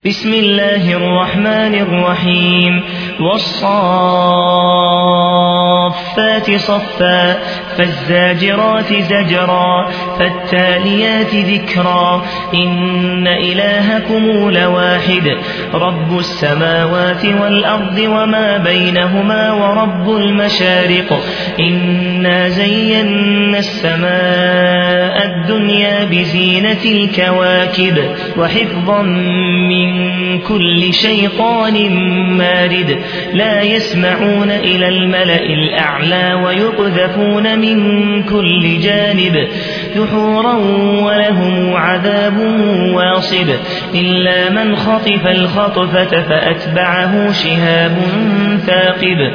بسم الله الرحمن الرحيم والصافات صفا فالزاجرات زجرا فالتاليات ذكرا إن إلهكم لواحد رب السماوات والأرض وما بينهما ورب المشارق إنا زينا السماء الدنيا بزينة الكواكب وحفظا من كل شيطان مارد لا يسمعون إلى الملأ الأعلى ويقذفون من كل جانب دحورا ولهم عذاب واصب إلا من خطف الخطفة فأتبعه شهاب ثاقب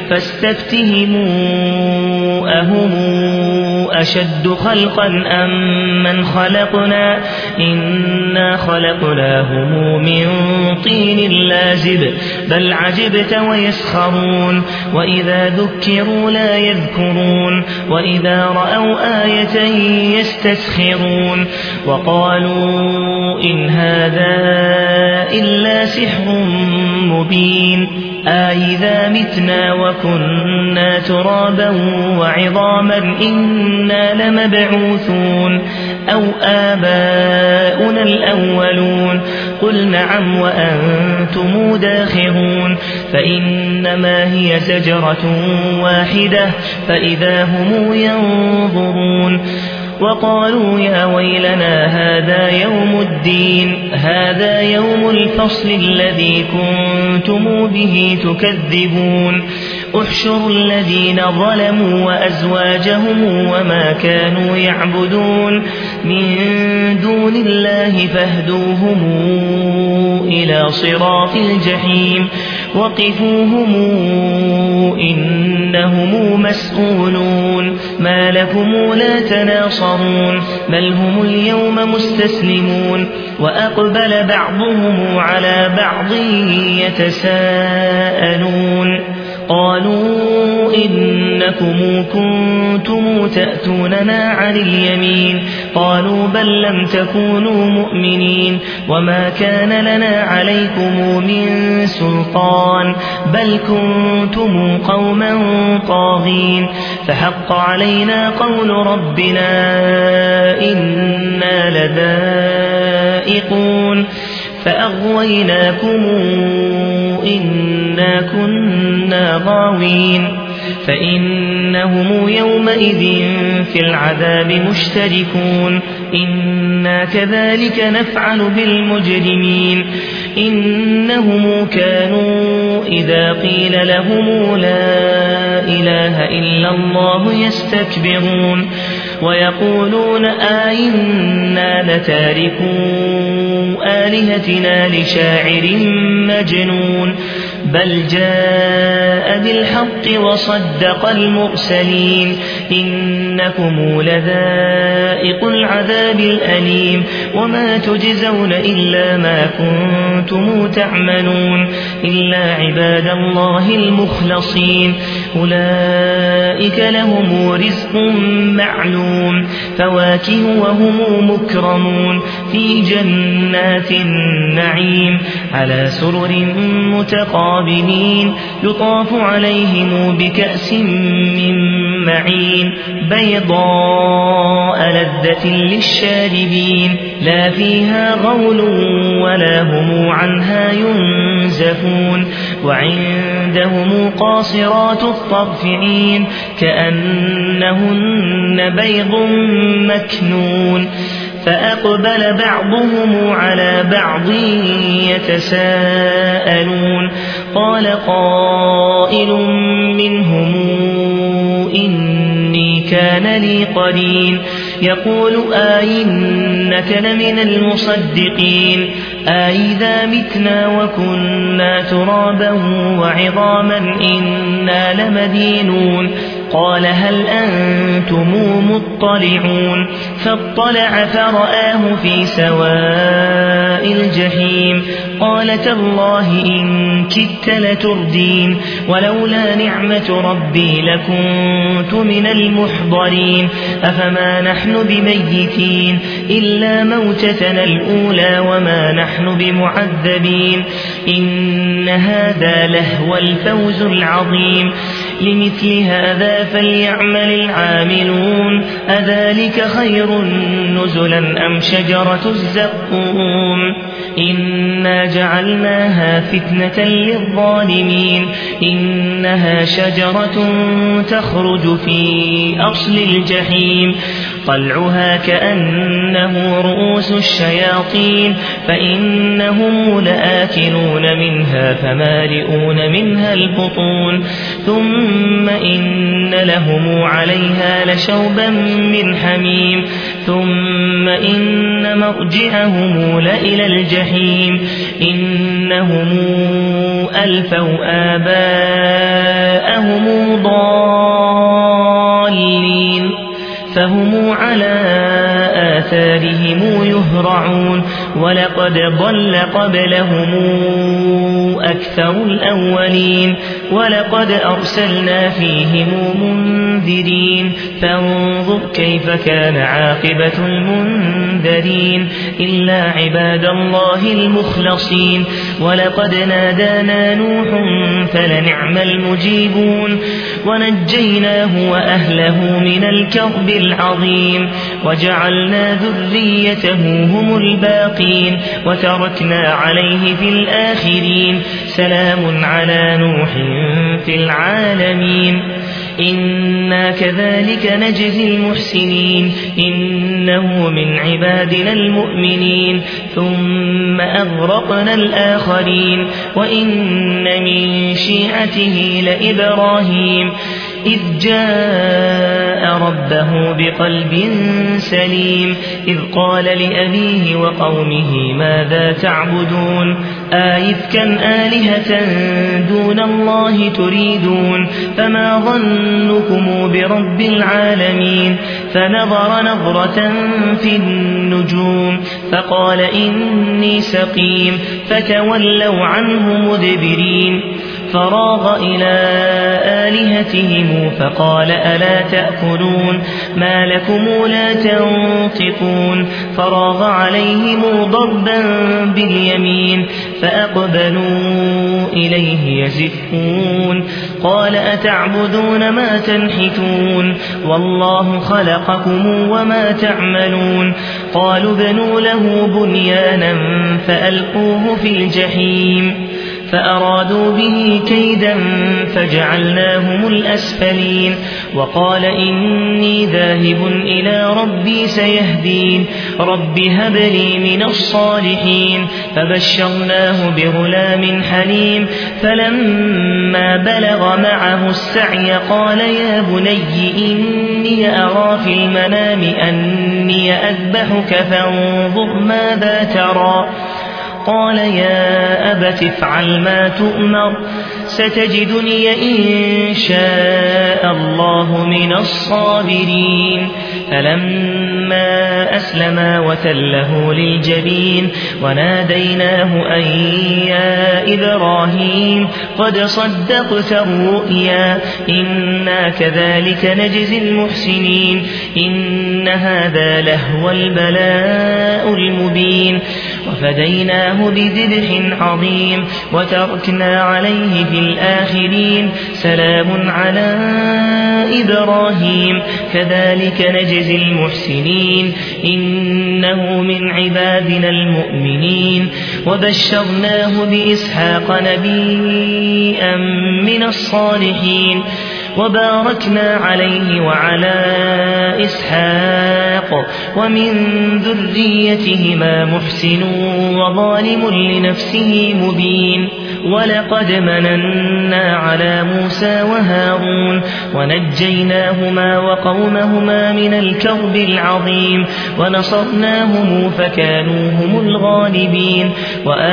فاستفتهموا أهم أشد خلقا أم من خلقنا إنا خلقناهم من طين لازب بل عجبت ويسخرون وإذا ذكروا لا يذكرون وإذا رأوا آية يستسخرون وقالوا إن هذا إلا سحر مبين أإذا متنا وكنا ترابا وعظاما إنا لمبعوثون أو آباؤنا الأولون قل نعم وأنتم داخرون فإنما هي زجرة واحدة فإذا هم ينظرون وقالوا يا ويلنا هذا يوم الدين هذا يوم الفصل الذي كنتم به تكذبون احشروا الذين ظلموا وأزواجهم وما كانوا يعبدون من دون الله فاهدوهم إلى صراط الجحيم وقفوهم إنهم مسؤولون ما لكم لا تناصرون بل هم اليوم مستسلمون وأقبل بعضهم على بعض يتساءلون قالوا إنكم كنتم تأتوننا عن اليمين قالوا بل لم تكونوا مؤمنين وما كان لنا عليكم من سلطان بل كنتم قوما طاغين فحق علينا قول ربنا إنا لذائقون فأغويناكم إنا كنا غاوين فإنهم يومئذ في العذاب مشتركون إنا كذلك نفعل بالمجرمين إنهم كانوا إذا قيل لهم لا إله إلا الله يستكبرون ويقولون أئنا لتاركو آلهتنا لشاعر مجنون بل جاء بالحق وصدق المرسلين إنكم لذائق العذاب الأليم وما تجزون إلا ما كنتم تعملون إلا عباد الله المخلصين أولئك لهم رزق معلوم فواكه وهم مكرمون في جنات النعيم على سرر متقابلين يطاف عليهم بكأس من معين بيضاء لذة للشاربين لا فيها غول ولا هم عنها ينزفون وعندهم قاصرات الطرف عين كأنهن بيض مكنون فأقبل بعضهم على بعض يتساءلون قال قائل منهم إني كان لي قرين يقول أئنك لمن المصدقين أئذا متنا وكنا ترابا وعظاما إنا لمدينون قال هل أنتم مطلعون فاطلع فرآه في سواء الجحيم قال تالله إن كدت لتردين ولولا نعمة ربي لكنت من المحضرين أفما نحن بميتين إلا موتتنا الأولى وما نحن بمعذبين إن هذا لهو الفوز العظيم لمثل هذا فليعمل العاملون أذلك خير نزلا أم شجرة الزقوم إنا جعلناها فتنة للظالمين إنها شجرة تخرج في أصل الجحيم طلعها كأنه رؤوس الشياطين فإنهم لآكلون منها فمالئون منها البطون ثم إن لهم عليها لشوبا من حميم ثم إن مرجعهم لإلى الجحيم إنهم ألفوا آباءهم ضالين فهم على آثارهم يهرعون ولقد ضل قبلهم أكثر الأولين ولقد أرسلنا فيهم منذرين فانظر كيف كان عاقبة المنذرين إلا عباد الله المخلصين ولقد نادانا نوح فلنعم المجيبون ونجيناه وأهله من الكرب العظيم وجعلنا ذريته هم الباقين وتركنا عليه في الآخرين سلام على نوح في العالمين إنا كذلك نجزي المحسنين إنه من عبادنا المؤمنين ثم أغرقنا الآخرين وإن من شيعته لإبراهيم إذ جاء ربه بقلب سليم إذ قال لأبيه وقومه ماذا تعبدون آئفكا آلهة دون الله تريدون فما ظنكم برب العالمين فنظر نظرة في النجوم فقال إني سقيم فتولوا عنه مدبرين فراغ إلى آلهتهم فقال ألا تأكلون ما لكم لا تنطقون فراغ عليهم ضربا باليمين فأقبلوا إليه يزفون قال أتعبدون ما تنحتون والله خلقكم وما تعملون قالوا ابنوا له بنيانا فألقوه في الجحيم فأرادوا به كيدا فجعلناهم الأسفلين وقال إني ذاهب إلى ربي سيهدين رب هب لي من الصالحين فبشرناه بغلام حليم فلما بلغ معه السعي قال يا بني إني أرى في المنام أني أذبحك فانظر ماذا ترى قال يا أبت افعل ما تؤمر ستجدني إن شاء الله من الصابرين فلما أسلما وتله للجبين وناديناه أن يا إبراهيم قد صدقت الرؤيا إنا كذلك نجزي المحسنين إن هذا لهو البلاء المبين وفديناه بذبح عظيم وتركنا عليه في الآخرين سلام على إبراهيم كذلك نجزي المحسنين إنه من عبادنا المؤمنين وبشرناه بإسحاق نبيا من الصالحين وباركنا عليه وعلى إسحاق ومن ذريتهما محسن وظالم لنفسه مبين ولقد مننا على موسى وهارون ونجيناهما وقومهما من الكرب العظيم ونصرناهم فكانوا هم الغالبين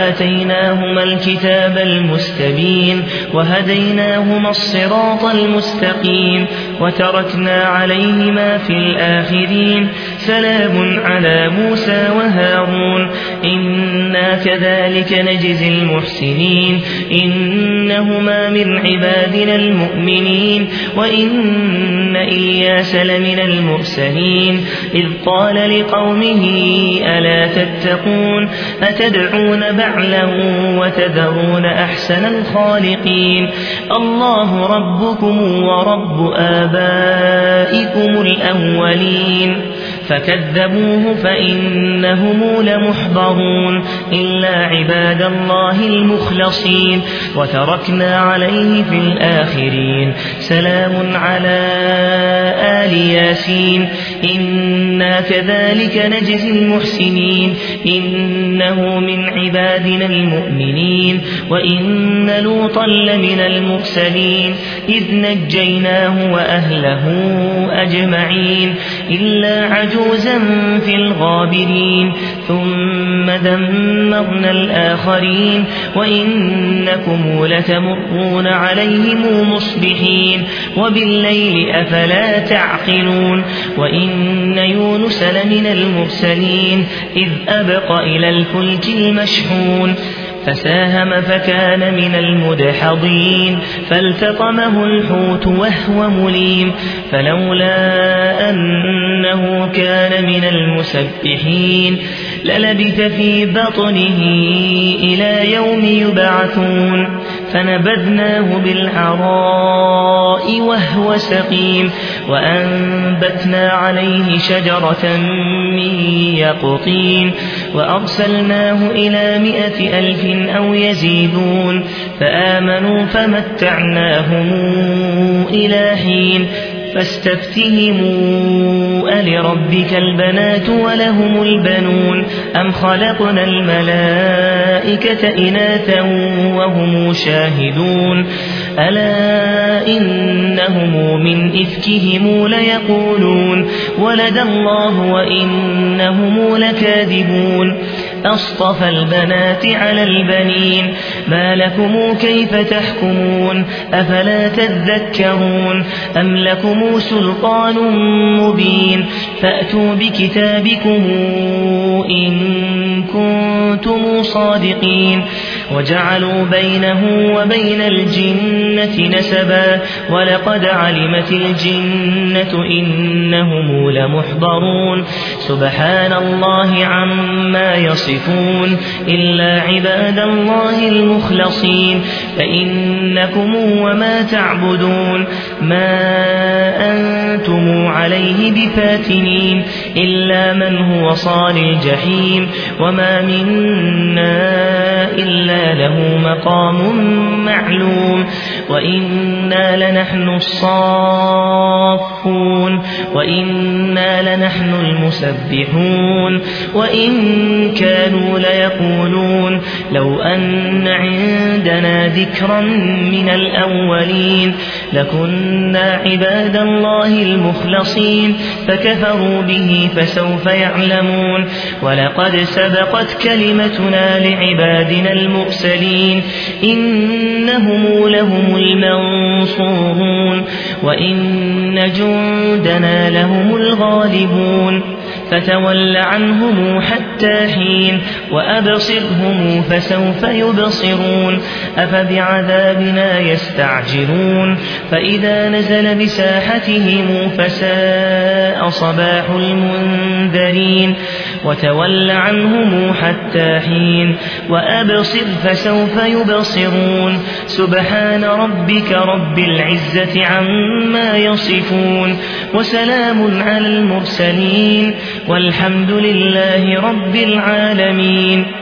وآتيناهما الكتاب المستبين وهديناهما الصراط المستقيم واستقيم وتركنا عليهما في الآخرين سلام على موسى وهارون إنا كذلك نجزي المحسنين إنهما من عبادنا المؤمنين وإن إلياس لمن المرسلين إذ قال لقومه ألا تتقون أتدعون بعلا وتذرون أحسن الخالقين الله ربكم ورب آبائكم الأولين فكذبوه فإنهم لمحضرون إلا عباد الله المخلصين وتركنا عليه في الآخرين سلام على آل ياسين إنا كذلك نجزي المحسنين إنه من عبادنا المؤمنين وإن لوطا لمن المرسلين إذ نجيناه وأهله أجمعين إلا عجوزا في الغابرين ثم دمرنا الآخرين وإنكم لتمرون عليهم مصبحين وبالليل أفلا تعقلون وإن يونس لمن المرسلين إذ أبق إلى الفلك المشحون فساهم فكان من المدحضين فالتقمه الحوت وهو مليم فلولا أنه كان من المسبحين للبث في بطنه إلى يوم يبعثون فنبذناه بالعراء وهو سقيم وأنبتنا عليه شجرة من يقطين وأرسلناه إلى 100,000 أو يزيدون فآمنوا فمتعناهم إلى حين فاستفتهموا ألربك البنات ولهم البنون أم خلقنا الملائكة إناثا وهم شاهدون ألا إنهم من إفكهم ليقولون ولد الله وإنهم لكاذبون أصطفى البنات على البنين ما لكم كيف تحكمون أفلا تذكرون أم لكم سلطان مبين فأتوا بكتابكم إن كنتم صادقين وجعلوا بينه وبين الجنة نسبا ولقد علمت الجنة إنهم لمحضرون سبحان الله عما يصفون إلا عباد الله المخلصين فإنكم وما تعبدون ما أنتم عليه بفاتنين إلا من هو صال الجحيم وما منا إلا له مقام معلوم وإنا لنحن الصافون وإنا لنحن المسبحون وإن كانوا ليقولون لو أن عندنا ذكرا من الأولين لكنا عباد الله المخلصين فكفروا به فسوف يعلمون ولقد سبقت كلمتنا لعبادنا المرسلين إنهم لهم المنصورون وإن جندنا لهم الغالبون فتول عنهم حتى حين وأبصرهم فسوف يبصرون أفبعذابنا يستعجلون فإذا نزل بساحتهم فساء صباح المنذرين وتول عنهم حتى حين وأبصر فسوف يبصرون سبحان ربك رب العزة عما يصفون وسلام على المرسلين والحمد لله رب العالمين.